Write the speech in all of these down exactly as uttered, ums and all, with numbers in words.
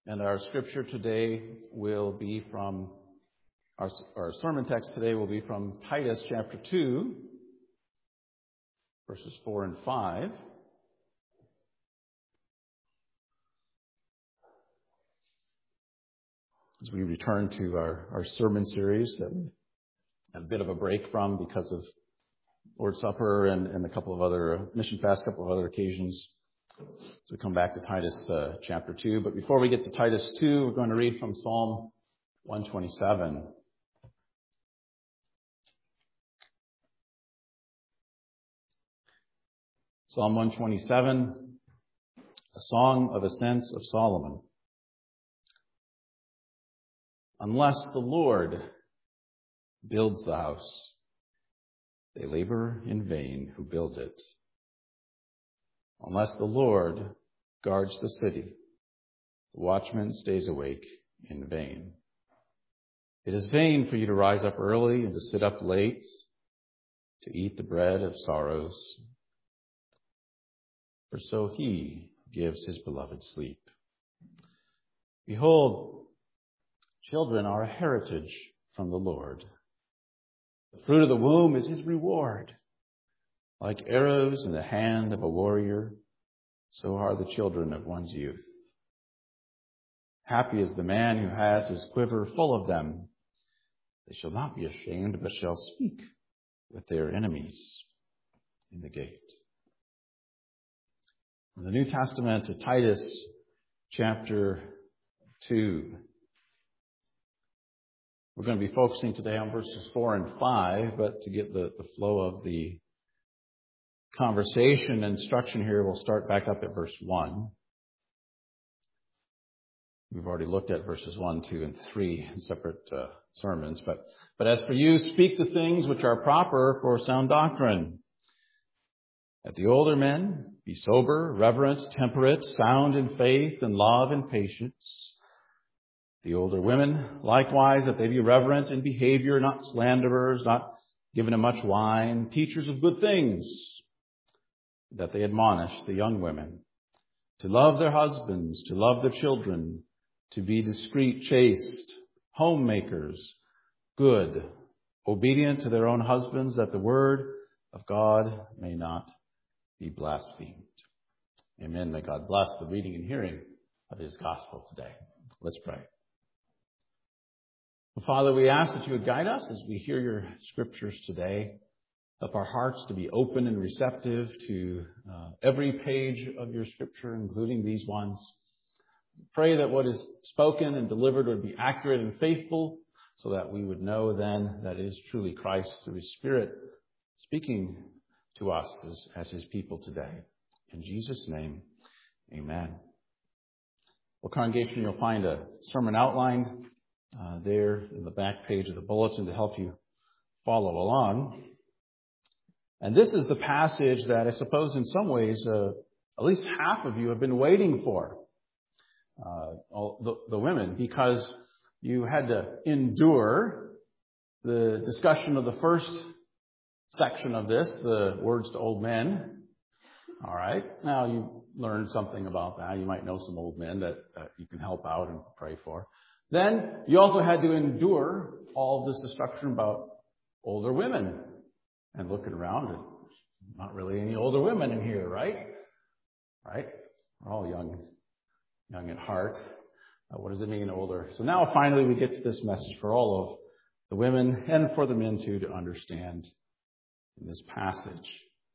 And our scripture today will be from, our, our sermon text today will be from Titus chapter two, verses four and five. As we return to our, our sermon series that we had a bit of a break from because of Lord's Supper and, and a couple of other, uh, Mission Fast, a couple of other occasions. So we come back to Titus uh, chapter two. But before we get to Titus two, we're going to read from Psalm one twenty-seven. Psalm one twenty-seven, a song of ascents of Solomon. Unless the Lord builds the house, they labor in vain who build it. Unless the Lord guards the city, the watchman stays awake in vain. It is vain for you to rise up early and to sit up late, to eat the bread of sorrows, for so he gives his beloved sleep. Behold, children are a heritage from the Lord. The fruit of the womb is his reward. Like arrows in the hand of a warrior, so are the children of one's youth. Happy is the man who has his quiver full of them. They shall not be ashamed, but shall speak with their enemies in the gate. In the New Testament to Titus chapter two. We're going to be focusing today on verses four and five, but to get the, the flow of the conversation and instruction here, we'll start back up at verse one. We've already looked at verses one, two, and three in separate uh, sermons. But, but as for you, speak the things which are proper for sound doctrine. At the older men, be sober, reverent, temperate, sound in faith and love and patience. The older women, likewise, that they be reverent in behavior, not slanderers, not given to much wine, teachers of good things, that they admonish the young women to love their husbands, to love their children, to be discreet, chaste, homemakers, good, obedient to their own husbands, that the word of God may not be blasphemed. Amen. May God bless the reading and hearing of his gospel today. Let's pray. Father, we ask that you would guide us as we hear your scriptures today. Help our hearts to be open and receptive to uh, every page of your scripture, including these ones. Pray that what is spoken and delivered would be accurate and faithful, so that we would know then that it is truly Christ through his Spirit speaking to us as, as his people today. In Jesus' name, amen. Well, congregation, you'll find a sermon outlined uh, there in the back page of the bulletin to help you follow along. And this is the passage that I suppose in some ways uh, at least half of you have been waiting for, uh, all the, the women, because you had to endure the discussion of the first section of this, the words to old men. All right. Now you learned something about that. You might know some old men that uh, you can help out and pray for. Then you also had to endure all of this discussion about older women. And looking around, and not really any older women in here, right? Right? We're all young, young at heart. Uh, what does it mean, older? So now finally we get to this message for all of the women and for the men too to understand in this passage.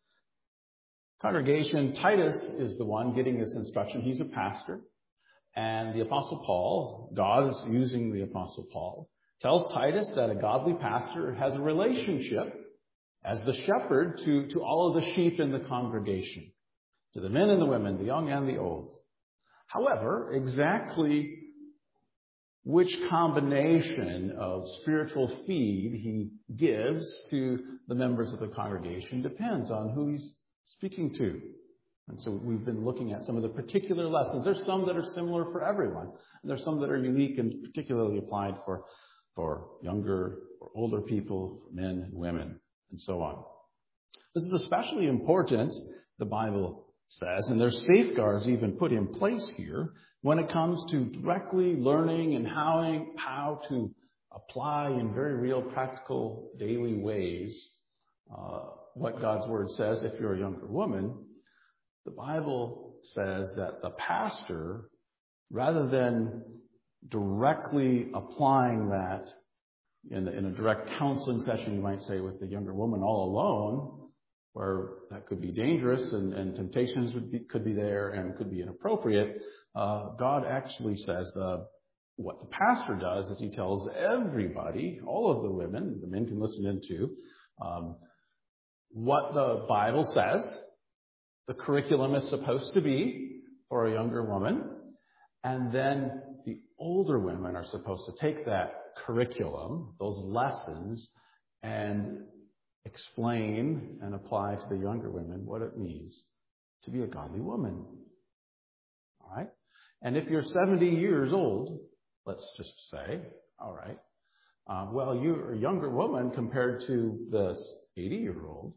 Congregation, Titus is the one getting this instruction. He's a pastor. And the Apostle Paul, God is using the Apostle Paul, tells Titus that a godly pastor has a relationship as the shepherd to, to all of the sheep in the congregation, to the men and the women, the young and the old. However, exactly which combination of spiritual feed he gives to the members of the congregation depends on who he's speaking to. And so we've been looking at some of the particular lessons. There's some that are similar for everyone, and there's some that are unique and particularly applied for, for younger or older people, men and women, and so on. This is especially important, the Bible says, and there's safeguards even put in place here when it comes to directly learning and how, how to apply in very real, practical, daily ways uh, what God's Word says. If you're a younger woman, the Bible says that the pastor, rather than directly applying that in, in a direct counseling session, you might say, with the younger woman all alone, where that could be dangerous and, and temptations would be, could be there and could be inappropriate, uh, God actually says the what the pastor does is he tells everybody, all of the women, the men can listen into, um, what the Bible says the curriculum is supposed to be for a younger woman, and then the older women are supposed to take that curriculum, those lessons, and explain and apply to the younger women what it means to be a godly woman. All right? And if you're seventy years old, let's just say, all right, uh, well, you're a younger woman compared to this eighty-year-old,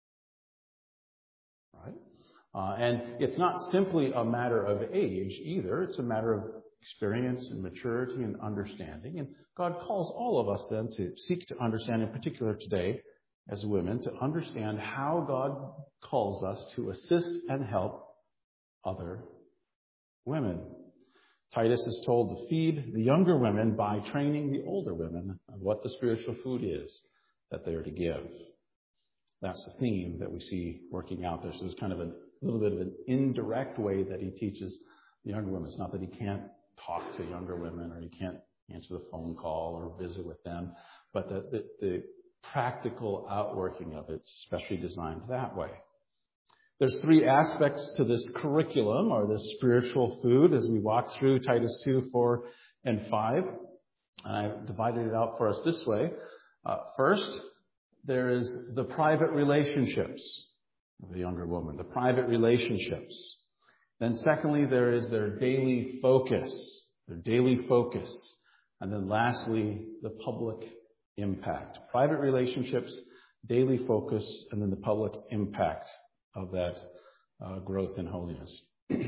right? Uh, and it's not simply a matter of age either. It's a matter of experience and maturity and understanding. And God calls all of us then to seek to understand, in particular today, as women, to understand how God calls us to assist and help other women. Titus is told to feed the younger women by training the older women on what the spiritual food is that they are to give. That's the theme that we see working out there. So there's kind of a little bit of an indirect way that he teaches the younger women. It's not that he can't talk to younger women or he can't answer the phone call or visit with them, but the, the, the practical outworking of it's especially designed that way. There's three aspects to this curriculum, or this spiritual food, as we walk through Titus two, four, and five. And I've divided it out for us this way. Uh, first, there is the private relationships of the younger woman, the private relationships. Then secondly, there is their daily focus, their daily focus. And then lastly, the public impact. Private relationships, daily focus, and then the public impact of that uh, growth in holiness.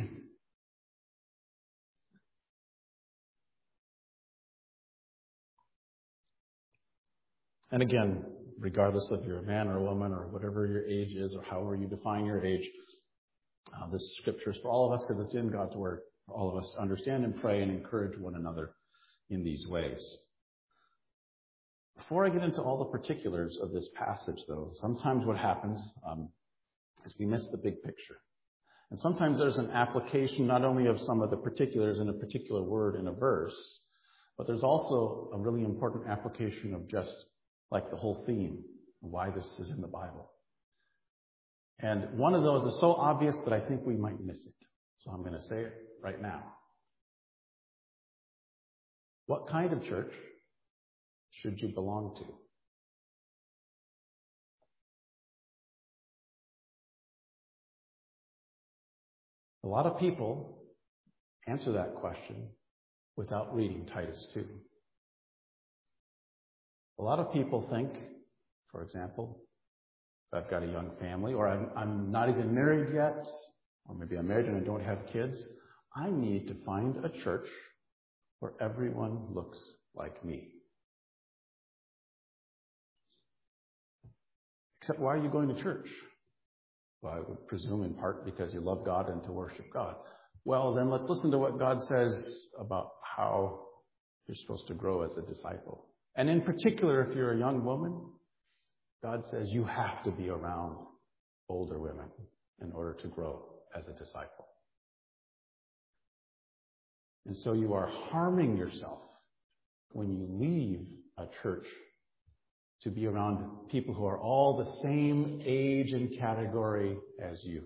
And again, regardless if you're a man or a woman or whatever your age is or however you define your age, uh, this scripture is for all of us because it's in God's Word, for all of us to understand and pray and encourage one another in these ways. Before I get into all the particulars of this passage, though, sometimes what happens um, is we miss the big picture. And sometimes there's an application not only of some of the particulars in a particular word in a verse, but there's also a really important application of just like the whole theme of why this is in the Bible. And one of those is so obvious that I think we might miss it. So I'm going to say it right now. What kind of church should you belong to? A lot of people answer that question without reading Titus two. A lot of people think, for example, if I've got a young family, or I'm, I'm not even married yet, or maybe I'm married and I don't have kids, I need to find a church where everyone looks like me. Except, why are you going to church? Well, I would presume in part because you love God and to worship God. Well, then let's listen to what God says about how you're supposed to grow as a disciple. And in particular, if you're a young woman, God says you have to be around older women in order to grow as a disciple. And so you are harming yourself when you leave a church to be around people who are all the same age and category as you.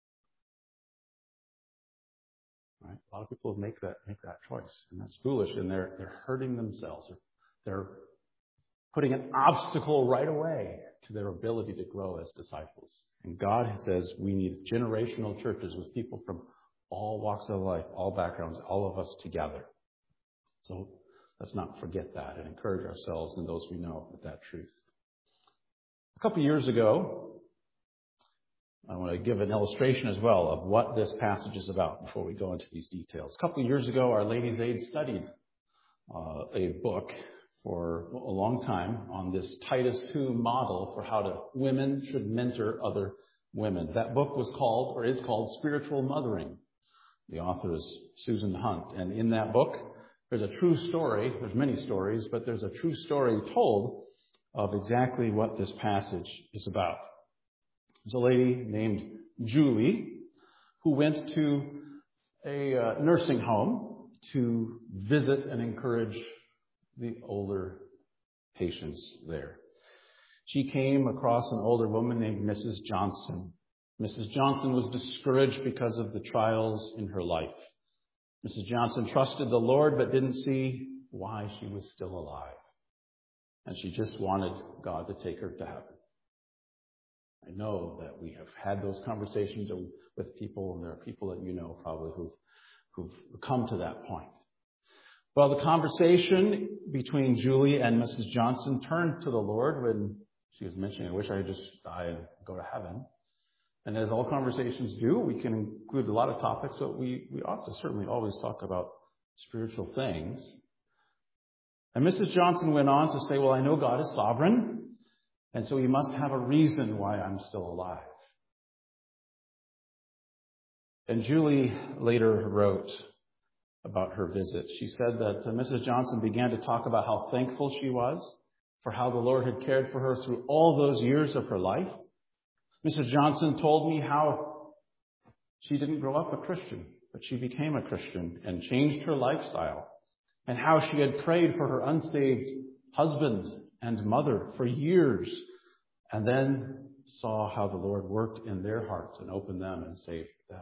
Right? A lot of people make that make that choice, and that's foolish, and they're they're hurting themselves. They're putting an obstacle right away to their ability to grow as disciples. And God says we need generational churches with people from all walks of life, all backgrounds, all of us together. So let's not forget that and encourage ourselves and those we know with that truth. A couple years ago, I want to give an illustration as well of what this passage is about before we go into these details. A couple of years ago, our Ladies' Aid studied uh, a book for a long time on this Titus two model for how to women should mentor other women. That book was called, or is called, Spiritual Mothering. The author is Susan Hunt. And in that book, there's a true story. There's many stories, but there's a true story told of exactly what this passage is about. There's a lady named Julie who went to a uh, nursing home to visit and encourage the older patients there. She came across an older woman named Missus Johnson. Missus Johnson was discouraged because of the trials in her life. Missus Johnson trusted the Lord but didn't see why she was still alive. And she just wanted God to take her to heaven. I know that we have had those conversations with people, and there are people that you know probably who've, who've come to that point. Well, the conversation between Julie and Missus Johnson turned to the Lord when she was mentioning, I wish I could just die and go to heaven. And as all conversations do, we can include a lot of topics, but we, we ought to certainly always talk about spiritual things. And Missus Johnson went on to say, well, I know God is sovereign, and so he must have a reason why I'm still alive. And Julie later wrote about her visit. She said that uh, Missus Johnson began to talk about how thankful she was for how the Lord had cared for her through all those years of her life. Missus Johnson told me how she didn't grow up a Christian, but she became a Christian and changed her lifestyle, and how she had prayed for her unsaved husband and mother for years, and then saw how the Lord worked in their hearts and opened them and saved them.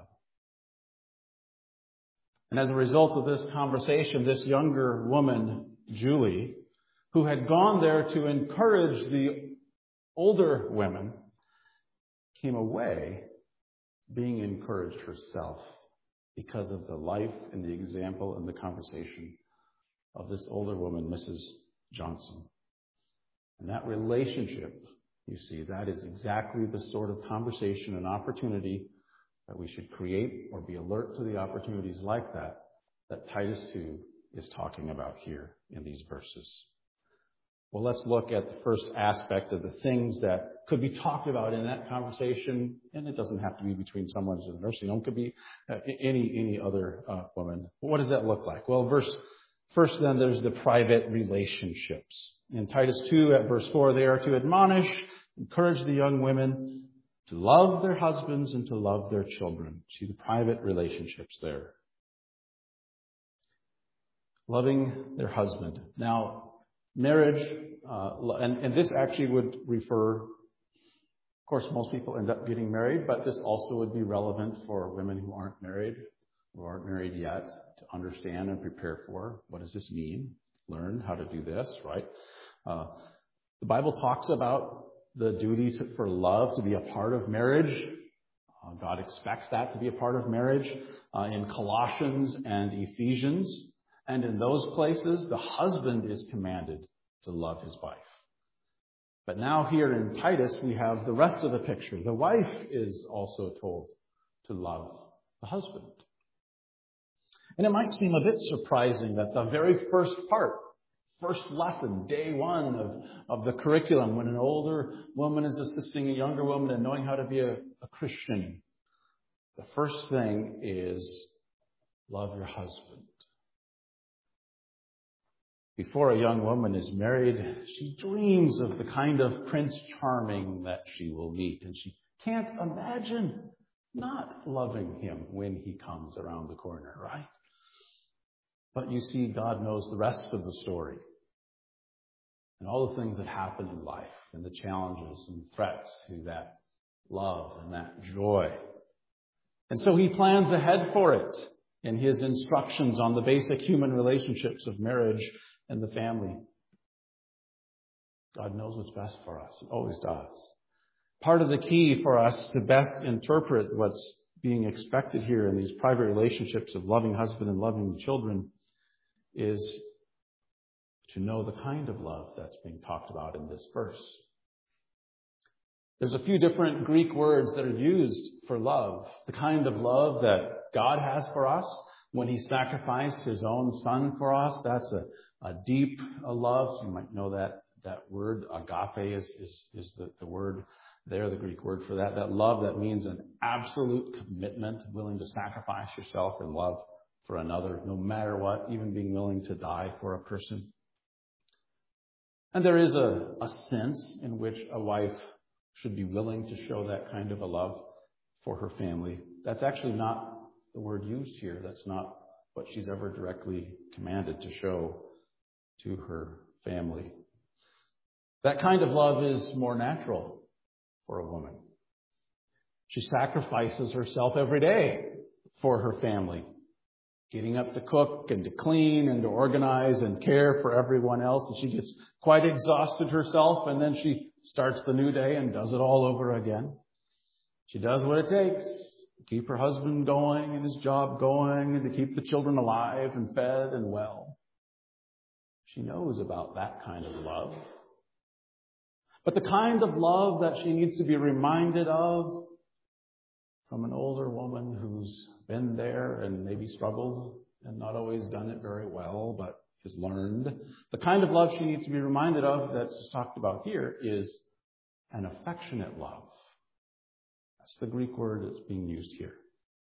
And as a result of this conversation, this younger woman, Julie, who had gone there to encourage the older women, came away being encouraged herself because of the life and the example and the conversation of this older woman, Missus Johnson. And that relationship, you see, that is exactly the sort of conversation and opportunity that we should create, or be alert to the opportunities like that, that Titus two is talking about here in these verses. Well, let's look at the first aspect of the things that could be talked about in that conversation. And it doesn't have to be between someone who's in a nursing home. It could be uh, any any other uh, woman. What does that look like? Well, verse first then, there's the private relationships. In Titus two at verse four, they are to admonish, encourage the young women to love their husbands and to love their children. See the private relationships there. Loving their husband. Now, marriage, uh, and, and this actually would refer, of course, most people end up getting married, but this also would be relevant for women who aren't married, who aren't married yet, to understand and prepare for what does this mean, learn how to do this, right? Uh, the Bible talks about the duty to, for love to be a part of marriage. Uh, God expects that to be a part of marriage uh, in Colossians and Ephesians. And in those places, the husband is commanded to love his wife. But now here in Titus, we have the rest of the picture. The wife is also told to love the husband. And it might seem a bit surprising that the very first part, first lesson, day one of, of the curriculum, when an older woman is assisting a younger woman in knowing how to be a, a Christian, the first thing is love your husband. Before a young woman is married, she dreams of the kind of Prince Charming that she will meet, and she can't imagine not loving him when he comes around the corner, right? But you see, God knows the rest of the story and all the things that happen in life and the challenges and threats to that love and that joy. And so he plans ahead for it in his instructions on the basic human relationships of marriage and the family. God knows what's best for us. He always does. Part of the key for us to best interpret what's being expected here in these private relationships of loving husband and loving children is to know the kind of love that's being talked about in this verse. There's a few different Greek words that are used for love. The kind of love that God has for us when he sacrificed his own son for us. That's a, a deep a love. You might know that that word. Agape is, is, is the, the word there, the Greek word for that. That love that means an absolute commitment, willing to sacrifice yourself in love for another, no matter what, even being willing to die for a person. And there is a, a sense in which a wife should be willing to show that kind of a love for her family. That's actually not the word used here. That's not what she's ever directly commanded to show to her family. That kind of love is more natural for a woman. She sacrifices herself every day for her family, getting up to cook and to clean and to organize and care for everyone else. And she gets quite exhausted herself, and then she starts the new day and does it all over again. She does what it takes to keep her husband going and his job going and to keep the children alive and fed and well. She knows about that kind of love. But the kind of love that she needs to be reminded of from an older woman who's been there and maybe struggled and not always done it very well, but has learned. The kind of love she needs to be reminded of that's just talked about here is an affectionate love. That's the Greek word that's being used here.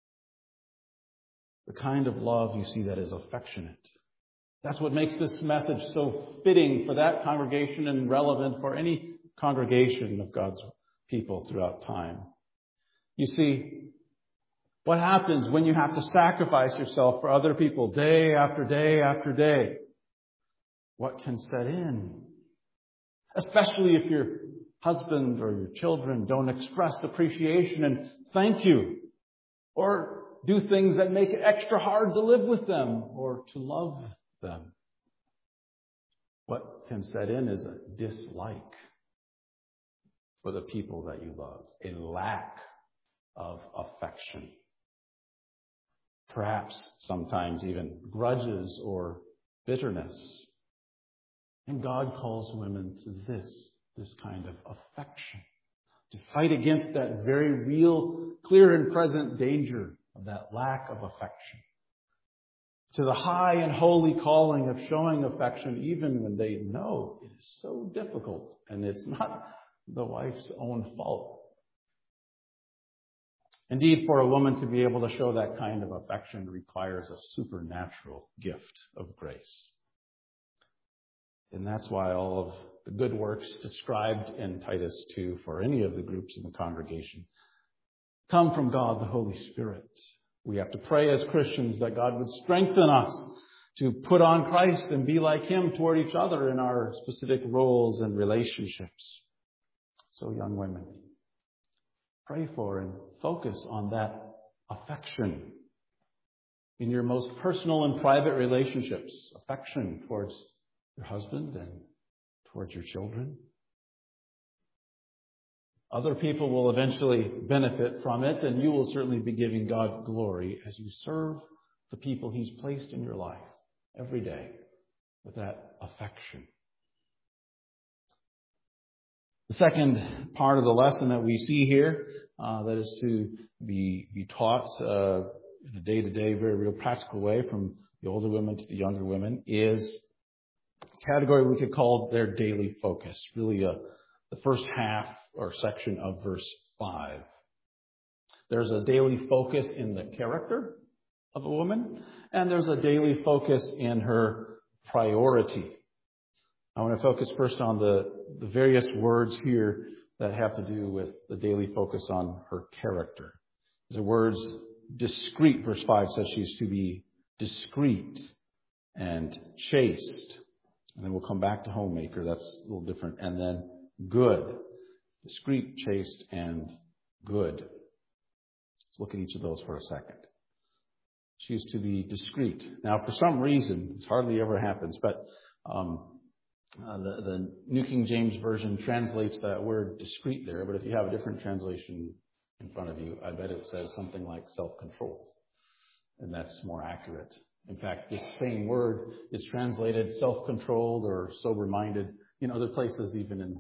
The kind of love you see that is affectionate. That's what makes this message so fitting for that congregation and relevant for any congregation of God's people throughout time. You see, what happens when you have to sacrifice yourself for other people day after day after day? What can set in? Especially if your husband or your children don't express appreciation and thank you, or do things that make it extra hard to live with them or to love them. What can set in is a dislike for the people that you love, a lack of affection. Perhaps sometimes even grudges or bitterness. And God calls women to this, this kind of affection, to fight against that very real, clear and present danger of that lack of affection. To the high and holy calling of showing affection even when they know it is so difficult and it's not the wife's own fault. Indeed, for a woman to be able to show that kind of affection requires a supernatural gift of grace. And that's why all of the good works described in Titus two for any of the groups in the congregation come from God, the Holy Spirit. We have to pray as Christians that God would strengthen us to put on Christ and be like him toward each other in our specific roles and relationships. So young women, pray for and focus on that affection in your most personal and private relationships. Affection towards your husband and towards your children. Other people will eventually benefit from it, and you will certainly be giving God glory as you serve the people he's placed in your life every day with that affection. The second part of the lesson that we see here uh, that is to be, be taught uh, in a day-to-day, very real practical way from the older women to the younger women is a category we could call their daily focus. Really uh, the first half or section of verse five. There's a daily focus in the character of a woman, and there's a daily focus in her priority. I want to focus first on the, the various words here that have to do with the daily focus on her character. The words discreet, verse five says she's to be discreet and chaste. And then we'll come back to homemaker. That's a little different. And then good. Discreet, chaste, and good. Let's look at each of those for a second. She's to be discreet. Now, for some reason, this hardly ever happens, but um, uh, the, the New King James Version translates that word discreet there, but if you have a different translation in front of you, I bet it says something like self-controlled, and that's more accurate. In fact, this same word is translated self-controlled or sober-minded in other places, even in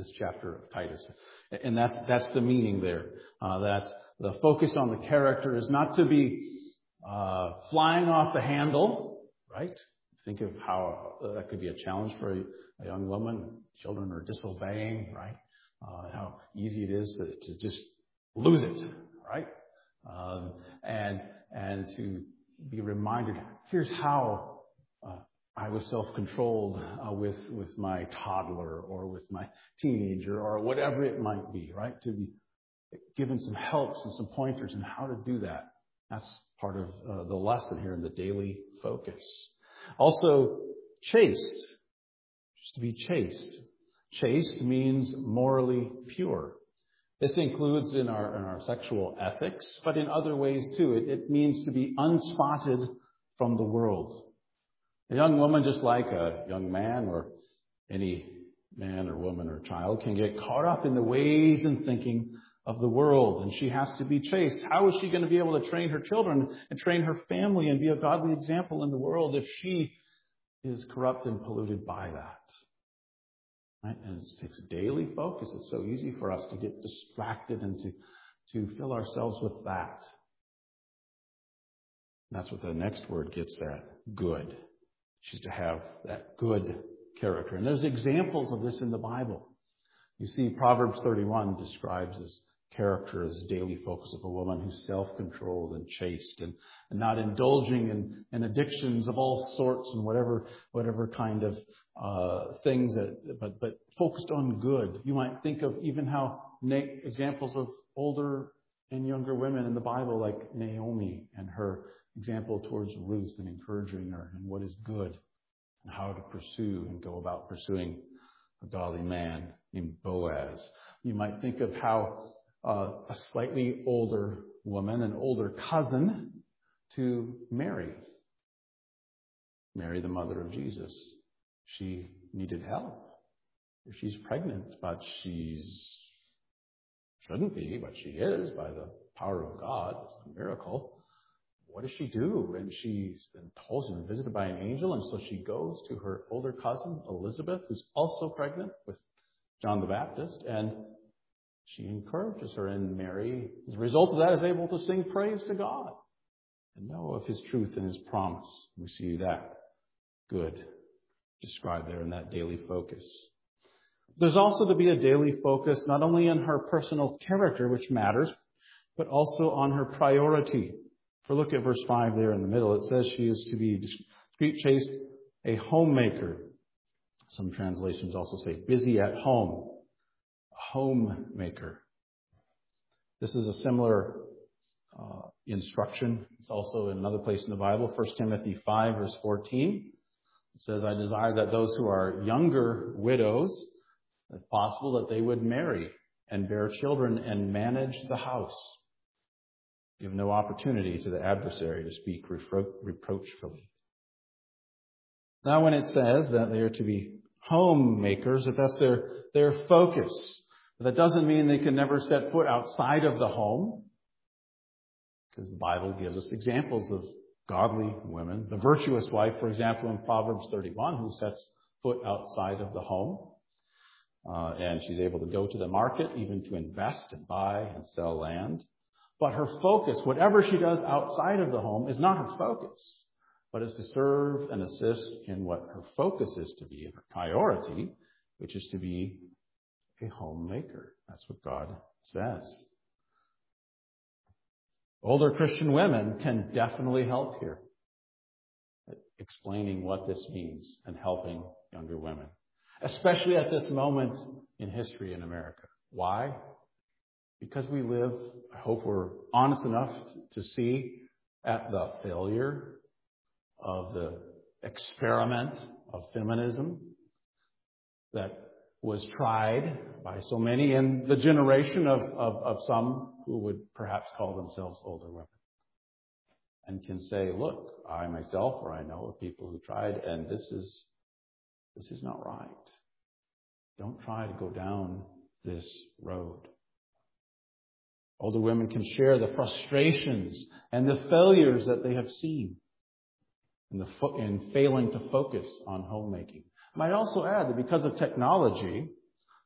this chapter of Titus. And that's that's the meaning there. Uh, that's the focus on the character is not to be uh, flying off the handle, right? Think of how uh, that could be a challenge for a, a young woman. Children are disobeying, right? Uh, how easy it is to, to just lose it, right? Um, and and to be reminded, here's how uh, I was self-controlled uh, with with my toddler or with my teenager or whatever it might be, right? To be given some helps and some pointers on how to do that. That's part of uh, the lesson here in the daily focus. Also, chaste, just to be chaste. Chaste means morally pure. This includes in our in our sexual ethics, but in other ways too. It, it means to be unspotted from the world. A young woman, just like a young man or any man or woman or child, can get caught up in the ways and thinking of the world, and she has to be chaste. How is she going to be able to train her children and train her family and be a godly example in the world if she is corrupt and polluted by that? Right? And it takes daily focus. It's so easy for us to get distracted and to, to fill ourselves with that. And that's what the next word gets at, good. She's to have that good character. And there's examples of this in the Bible. You see, Proverbs thirty-one describes this character as daily focus of a woman who's self-controlled and chaste and, and not indulging in, in addictions of all sorts and whatever whatever kind of uh, things, that, but but focused on good. You might think of even how na- examples of older and younger women in the Bible, like Naomi and her example towards Ruth and encouraging her and what is good and how to pursue and go about pursuing a godly man named Boaz. You might think of how uh, a slightly older woman, an older cousin to Mary, Mary, the mother of Jesus. She needed help. She's pregnant, but she's shouldn't be, but she is by the power of God. It's a miracle. What does she do? And she's been told, she's been visited by an angel, and so she goes to her older cousin, Elizabeth, who's also pregnant with John the Baptist, and she encourages her, and Mary, as a result of that, is able to sing praise to God and know of His truth and His promise. We see that good described there in that daily focus. There's also to be a daily focus not only on her personal character, which matters, but also on her priority. For look at verse five there in the middle. It says she is to be discreet, chaste, a homemaker. Some translations also say busy at home. A homemaker. This is a similar uh, instruction. It's also in another place in the Bible, First Timothy five, verse fourteen. It says, I desire that those who are younger widows, if possible, that they would marry and bear children and manage the house. Give no opportunity to the adversary to speak repro- reproachfully. Now, when it says that they are to be homemakers, that that's their, their focus, that doesn't mean they can never set foot outside of the home, because the Bible gives us examples of godly women. The virtuous wife, for example, in Proverbs thirty-one, who sets foot outside of the home. Uh, and she's able to go to the market, even to invest and buy and sell land. But her focus, whatever she does outside of the home, is not her focus, but is to serve and assist in what her focus is to be, her priority, which is to be a homemaker. That's what God says. Older Christian women can definitely help here, explaining what this means and helping younger women, especially at this moment in history in America. Why? Because we live, I hope we're honest enough to see at the failure of the experiment of feminism that was tried by so many in the generation of, of, of some who would perhaps call themselves older women. And can say, look, I myself, or I know of people who tried, and this is, this is not right. Don't try to go down this road. Older women can share the frustrations and the failures that they have seen in, the fo- in failing to focus on homemaking. I might also add that because of technology,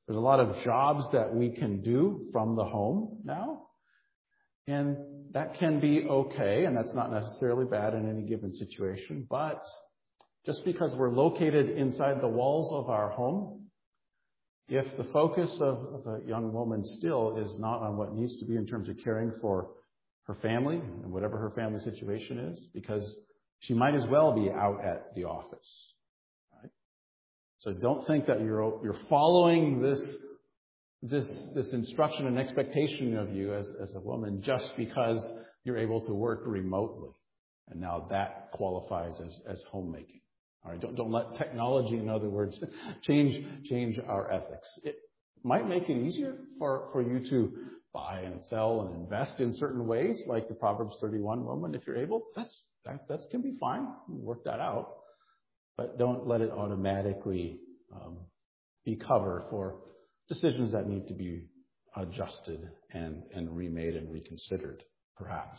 There's a lot of jobs that we can do from the home now. And that can be okay, and that's not necessarily bad in any given situation. But just because we're located inside the walls of our home, if the focus of, of a young woman still is not on what needs to be in terms of caring for her family and whatever her family situation is, because she might as well be out at the office. Right? So don't think that you're you're following this this this instruction and expectation of you as, as a woman just because you're able to work remotely. And now that qualifies as, as homemaking. All right, don't don't let technology, in other words, change change our ethics. It might make it easier for, for you to buy and sell and invest in certain ways, like the Proverbs thirty-one woman, if you're able. That's that that can be fine. Work that out. But don't let it automatically um, be cover for decisions that need to be adjusted and, and remade and reconsidered, perhaps.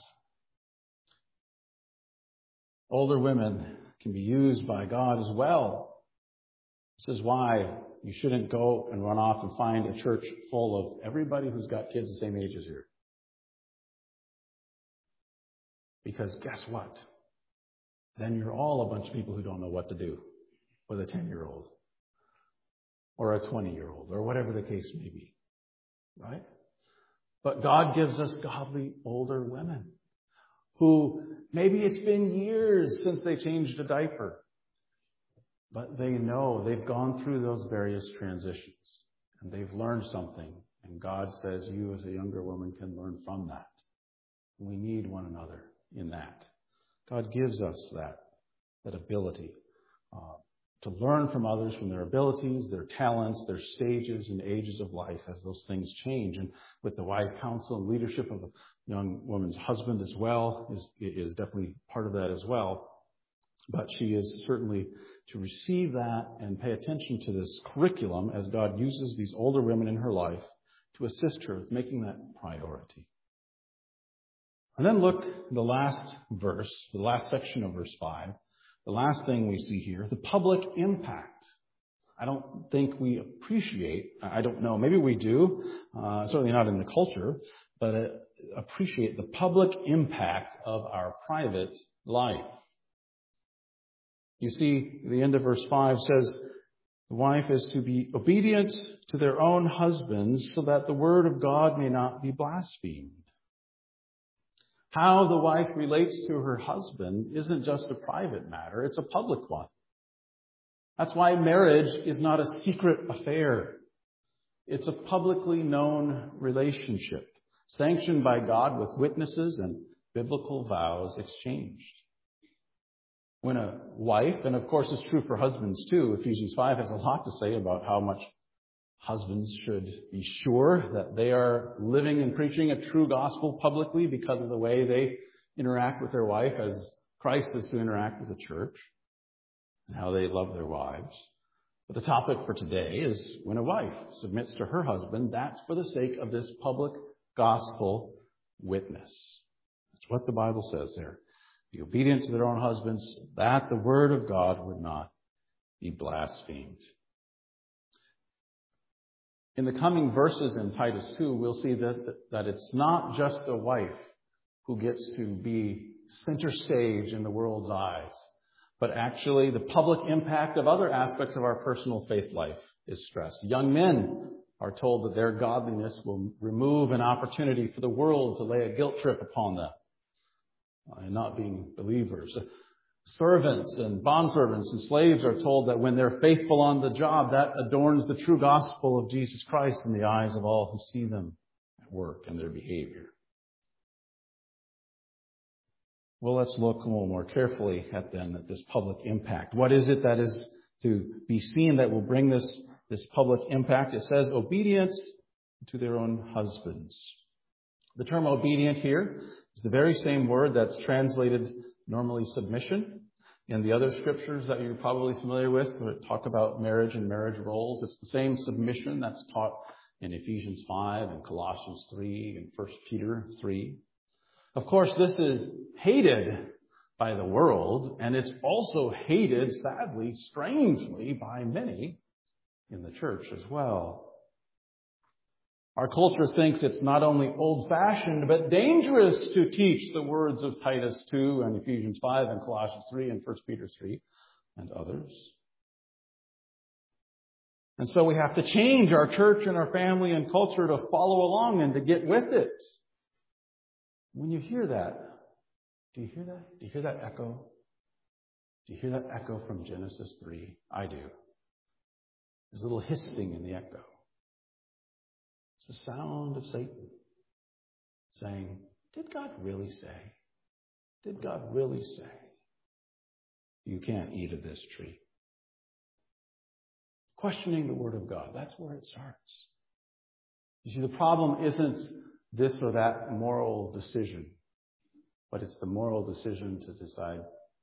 Older women can be used by God as well. This is why you shouldn't go and run off and find a church full of everybody who's got kids the same age as you. Because guess what? Then you're all a bunch of people who don't know what to do with a ten-year-old or a twenty-year-old or whatever the case may be. Right? But God gives us godly older women who maybe it's been years since they changed a diaper, but they know they've gone through those various transitions and they've learned something. And God says you as a younger woman can learn from that. We need one another in that. God gives us that, that ability uh, to learn from others, from their abilities, their talents, their stages and ages of life as those things change. And with the wise counsel and leadership of a young woman's husband as well is, is definitely part of that as well. But she is certainly to receive that and pay attention to this curriculum as God uses these older women in her life to assist her with making that priority. And then look at the last verse, the last section of verse five. The last thing we see here, the public impact. I don't think we appreciate, I don't know, maybe we do, uh, certainly not in the culture, but uh, appreciate the public impact of our private life. You see, the end of verse five says, the wife is to be obedient to their own husbands so that the word of God may not be blasphemed. How the wife relates to her husband isn't just a private matter, it's a public one. That's why marriage is not a secret affair. It's a publicly known relationship, sanctioned by God with witnesses and biblical vows exchanged. When a wife, and of course it's true for husbands too, Ephesians five has a lot to say about how much husbands should be sure that they are living and preaching a true gospel publicly because of the way they interact with their wife as Christ is to interact with the church and how they love their wives. But the topic for today is when a wife submits to her husband, that's for the sake of this public gospel witness. That's what the Bible says there. Be obedient to their own husbands, that the word of God would not be blasphemed. In the coming verses in Titus two, we'll see that, that it's not just the wife who gets to be center stage in the world's eyes, but actually the public impact of other aspects of our personal faith life is stressed. Young men are told that their godliness will remove an opportunity for the world to lay a guilt trip upon them and not being believers. Servants and bondservants and slaves are told that when they're faithful on the job, that adorns the true gospel of Jesus Christ in the eyes of all who see them at work and their behavior. Well, let's look a little more carefully at then at this public impact. What is it that is to be seen that will bring this, this public impact? It says obedience to their own husbands. The term obedient here is the very same word that's translated normally submission. In the other scriptures that you're probably familiar with, that talk about marriage and marriage roles, it's the same submission that's taught in Ephesians five and Colossians three and First Peter three. Of course, this is hated by the world, and it's also hated, sadly, strangely, by many in the church as well. Our culture thinks it's not only old-fashioned, but dangerous to teach the words of Titus two and Ephesians five and Colossians three and First Peter three and others. And so we have to change our church and our family and culture to follow along and to get with it. When you hear that, do you hear that? Do you hear that echo? Do you hear that echo from Genesis three? I do. There's a little hissing in the echo. It's the sound of Satan saying, did God really say? Did God really say you can't eat of this tree? Questioning the Word of God. That's where it starts. You see, the problem isn't this or that moral decision, but it's the moral decision to decide,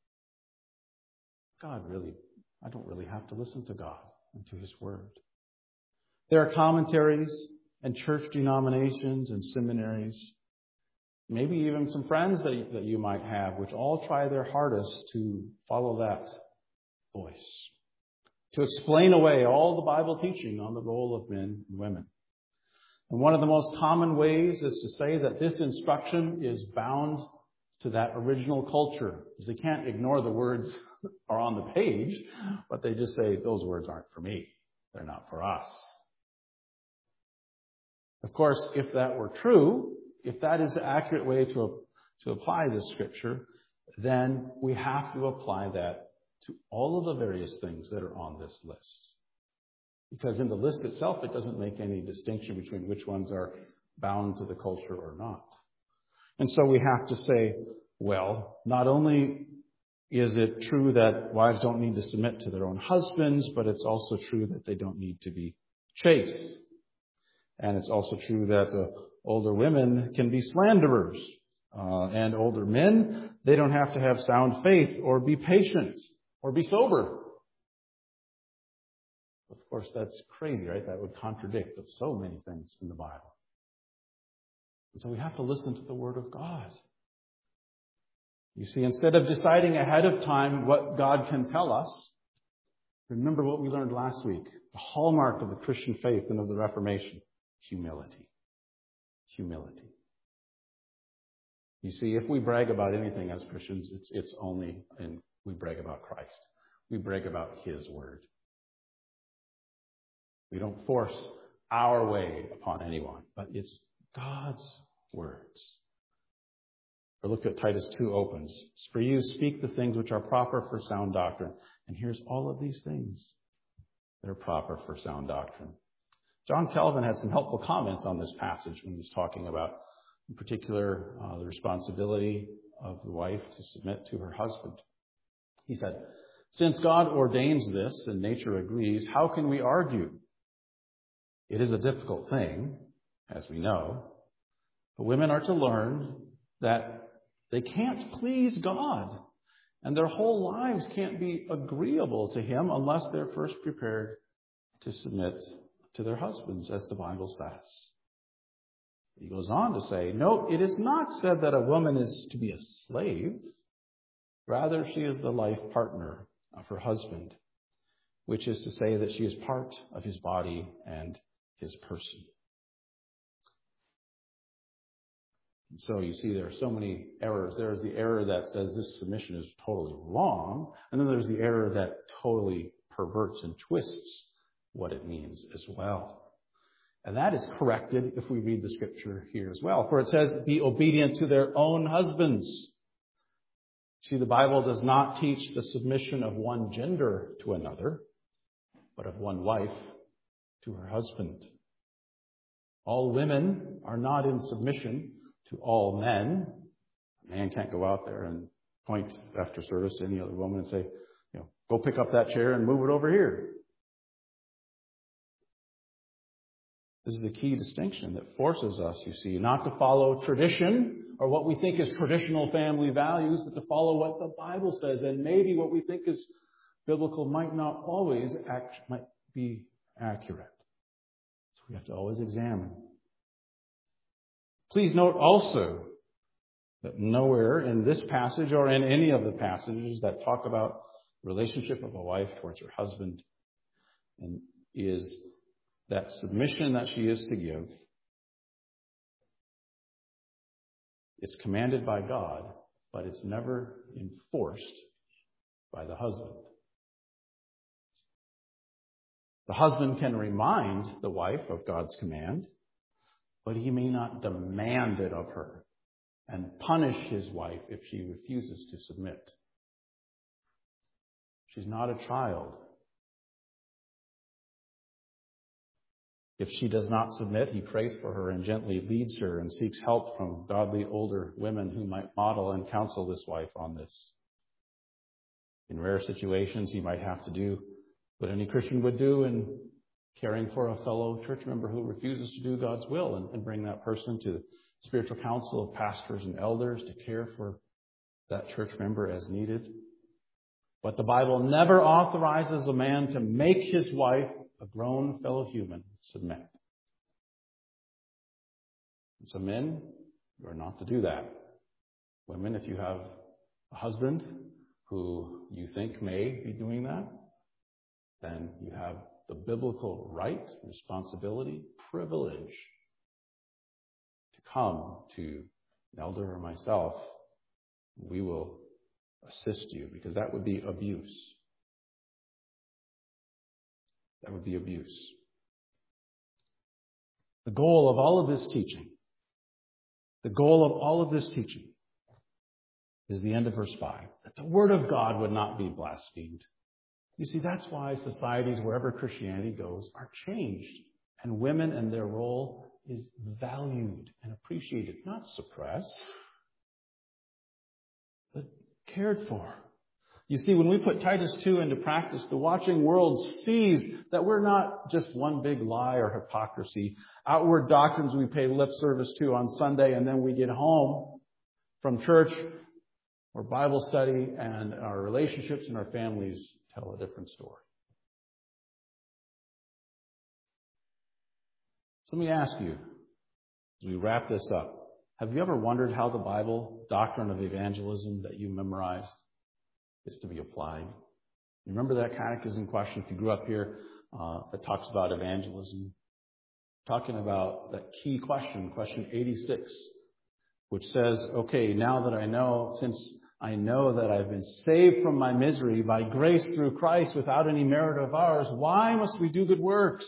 God really, I don't really have to listen to God and to His Word. There are commentaries and church denominations and seminaries, maybe even some friends that you, that you might have, which all try their hardest to follow that voice, to explain away all the Bible teaching on the role of men and women. And one of the most common ways is to say that this instruction is bound to that original culture, because they can't ignore the words that are on the page, but they just say, those words aren't for me. They're not for us. Of course, if that were true, if that is the accurate way to, to apply this scripture, then we have to apply that to all of the various things that are on this list. Because in the list itself, it doesn't make any distinction between which ones are bound to the culture or not. And so we have to say, well, not only is it true that wives don't need to submit to their own husbands, but it's also true that they don't need to be chaste. And it's also true that uh, older women can be slanderers. Uh, and older men, they don't have to have sound faith or be patient or be sober. Of course, that's crazy, right? That would contradict so many things in the Bible. And so we have to listen to the Word of God. You see, instead of deciding ahead of time what God can tell us, remember what we learned last week. The hallmark of the Christian faith and of the Reformation. Humility. Humility. You see, if we brag about anything as Christians, it's, it's only, and we brag about Christ. We brag about His Word. We don't force our way upon anyone, but it's God's words. Or look at Titus two opens. For you speak the things which are proper for sound doctrine. And here's all of these things that are proper for sound doctrine. John Calvin had some helpful comments on this passage when he was talking about, in particular, uh, the responsibility of the wife to submit to her husband. He said, since God ordains this and nature agrees, how can we argue? It is a difficult thing, as we know, but women are to learn that they can't please God, and their whole lives can't be agreeable to Him unless they're first prepared to submit to their husbands, as the Bible says. He goes on to say, no, it is not said that a woman is to be a slave. Rather, she is the life partner of her husband, which is to say that she is part of his body and his person. So you see there are so many errors. There's the error that says this submission is totally wrong. And then there's the error that totally perverts and twists what it means as well. And that is corrected if we read the scripture here as well. For it says, be obedient to their own husbands. See, the Bible does not teach the submission of one gender to another, but of one wife to her husband. All women are not in submission to all men. A man can't go out there and point after service to any other woman and say, you know, go pick up that chair and move it over here. This is a key distinction that forces us, you see, not to follow tradition or what we think is traditional family values, but to follow what the Bible says. And maybe what we think is biblical might not always act, might be accurate. So we have to always examine. Please note also that nowhere in this passage or in any of the passages that talk about the relationship of a wife towards her husband and is that submission that she is to give It's commanded by God, but it's never enforced by the husband. The husband can remind the wife of God's command, but he may not demand it of her and punish his wife if she refuses to submit. She's not a child. If she does not submit, he prays for her and gently leads her and seeks help from godly older women who might model and counsel this wife on this. In rare situations, he might have to do what any Christian would do in caring for a fellow church member who refuses to do God's will, and, and bring that person to the spiritual council of pastors and elders to care for that church member as needed. But the Bible never authorizes a man to make his wife, a grown fellow human, submit. And so men, you are not to do that. Women, if you have a husband who you think may be doing that, then you have the biblical right, responsibility, privilege to come to an elder or myself. We will assist you, because that would be abuse. That would be abuse. The goal of all of this teaching, the goal of all of this teaching is the end of verse five, that the word of God would not be blasphemed. You see, that's why societies, wherever Christianity goes, are changed. And women and their role is valued and appreciated, not suppressed, but cared for. You see, when we put Titus two into practice, the watching world sees that we're not just one big lie or hypocrisy, outward doctrines we pay lip service to on Sunday, and then we get home from church or Bible study, and our relationships and our families tell a different story. So let me ask you, as we wrap this up, have you ever wondered how the Bible doctrine of evangelism that you memorized is to be applied? You remember that catechism question, if you grew up here, uh, that talks about evangelism? Talking about that key question, question eighty-six, which says, okay, now that I know, since I know that I've been saved from my misery by grace through Christ without any merit of ours, why must we do good works?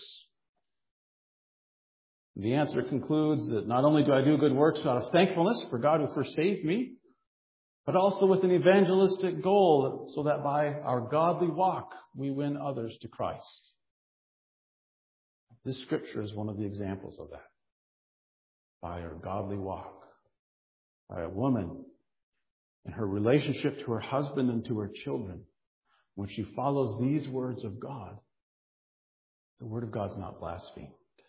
The answer concludes that not only do I do good works out of thankfulness for God who first saved me, but also with an evangelistic goal, so that by our godly walk, we win others to Christ. This scripture is one of the examples of that. By our godly walk, by a woman in her relationship to her husband and to her children, when she follows these words of God, the word of God's not blasphemed.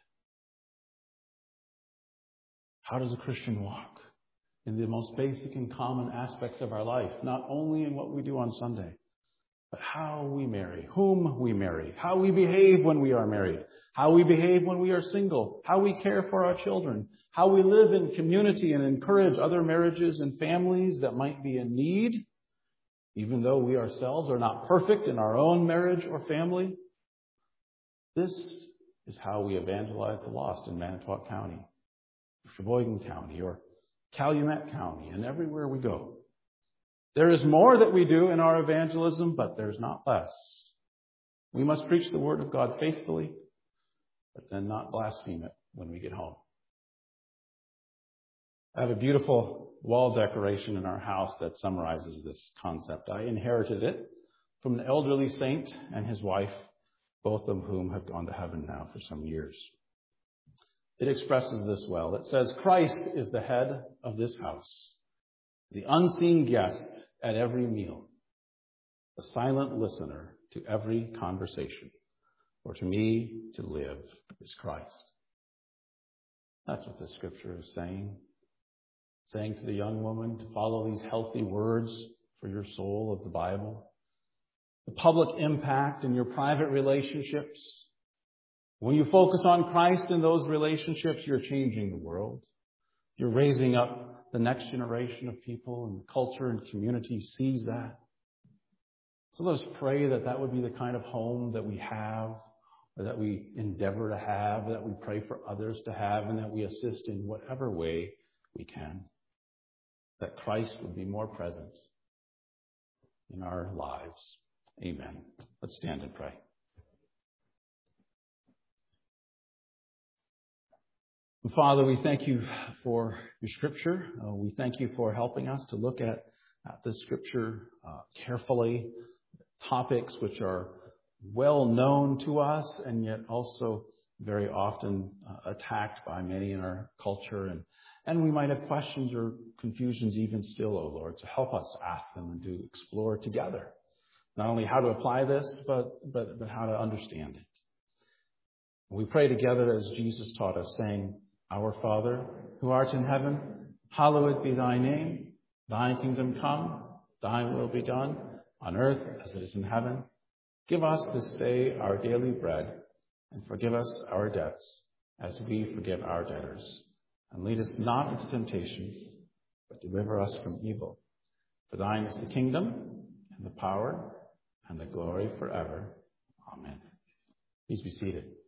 How does a Christian walk? In the most basic and common aspects of our life, not only in what we do on Sunday, but how we marry, whom we marry, how we behave when we are married, how we behave when we are single, how we care for our children, how we live in community and encourage other marriages and families that might be in need, even though we ourselves are not perfect in our own marriage or family. This is how we evangelize the lost in Manitowoc County, Sheboygan County, or Calumet County, and everywhere we go. There is more that we do in our evangelism, but there's not less. We must preach the word of God faithfully, but then not blaspheme it when we get home. I have a beautiful wall decoration in our house that summarizes this concept. I inherited it from an elderly saint and his wife, both of whom have gone to heaven now for some years. It expresses this well. It says, Christ is the head of this house, the unseen guest at every meal, the silent listener to every conversation. For to me, to live is Christ. That's what this scripture is saying. Saying to the young woman to follow these healthy words for your soul of the Bible. The public impact in your private relationships. When you focus on Christ in those relationships, you're changing the world. You're raising up the next generation of people, and culture and community sees that. So let us pray that that would be the kind of home that we have, or that we endeavor to have, that we pray for others to have, and that we assist in whatever way we can. that Christ would be more present in our lives. Amen. Let's stand and pray. Father, we thank you for your scripture. Uh, we thank you for helping us to look at, at the scripture uh, carefully, topics which are well known to us and yet also very often uh, attacked by many in our culture. And, and we might have questions or confusions even still, O Lord. So help us to ask them and to explore together, not only how to apply this, but, but, but how to understand it. We pray together as Jesus taught us, saying, Our Father, who art in heaven, hallowed be thy name. Thy kingdom come, thy will be done, on earth as it is in heaven. Give us this day our daily bread, and forgive us our debts, as we forgive our debtors. And lead us not into temptation, but deliver us from evil. For thine is the kingdom, and the power, and the glory forever. Amen. Please be seated.